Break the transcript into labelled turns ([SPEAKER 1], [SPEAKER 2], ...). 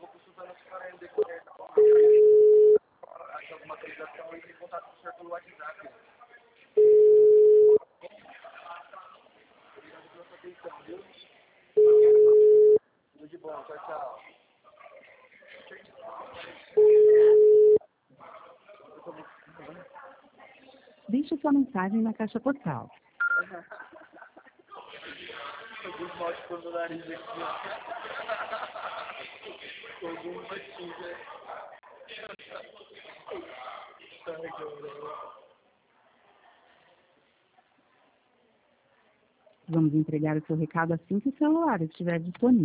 [SPEAKER 1] Deixe sua mensagem na caixa postal.
[SPEAKER 2] Algum mal de cor no nariz aqui, ó. Algum motivo, né?
[SPEAKER 1] Vamos entregar o seu recado assim que o celular estiver disponível.